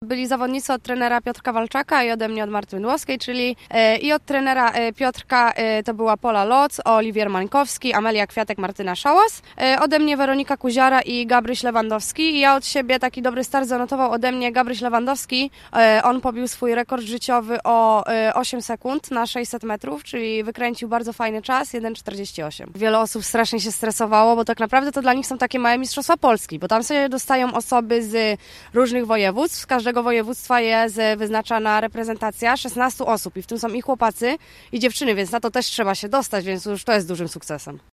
byli zawodnicy od trenera Piotrka Walczaka i ode mnie od Marty Mydłowskiej, czyli i od trenera Piotrka to była Pola Loc, Oliwier Mańkowski, Amelia Kwiatek, Martyna Szałas, ode mnie Weronika Kuziara i Gabryś Lewandowski. I ja od siebie taki dobry start zanotował ode mnie Gabryś Lewandowski. On pobił swój rekord życiowy o 8 sekund na 600 metrów, czyli wykręcił bardzo fajny czas, 1,48. Wiele osób strasznie się stresowało, bo tak naprawdę to dla nich są takie małe mistrzostwa Polski, bo tam sobie dostają osoby z różnych województw. Z każdego województwa jest wyznaczana reprezentacja 16 osób i w tym są i chłopacy, i dziewczyny, więc na to też trzeba się dostać, więc już to jest dużym sukcesem.